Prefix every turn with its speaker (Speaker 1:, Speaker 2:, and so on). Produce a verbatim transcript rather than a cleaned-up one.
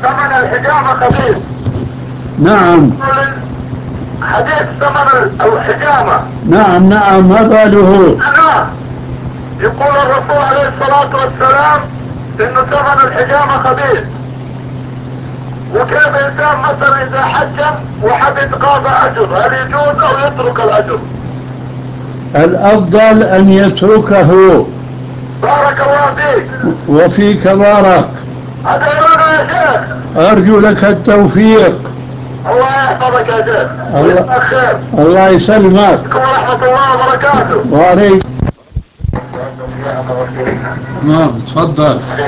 Speaker 1: ثمن الحجامة خبيث.
Speaker 2: نعم.
Speaker 1: حديث ثمن الحجامة.
Speaker 2: نعم نعم، ما باله؟
Speaker 1: نعم. يقول الرسول عليه الصلاة والسلام إنه ثمن الحجامة خبيث. وكيف إنسان مثلا إذا حجم وحب يتقاضى أجر، هل يجوز أو يترك الأجر؟
Speaker 2: الأفضل أن يتركه.
Speaker 1: بارك الله فيك.
Speaker 2: وفيك بارك.
Speaker 1: هذا يرانا يا شيخ.
Speaker 2: أرجو لك التوفيق.
Speaker 1: الله يحفظك يا شيخ.
Speaker 2: الله,
Speaker 1: خير.
Speaker 2: الله يسلمك.
Speaker 1: ورحمة الله وبركاته.
Speaker 2: وعليك. نعم تفضل.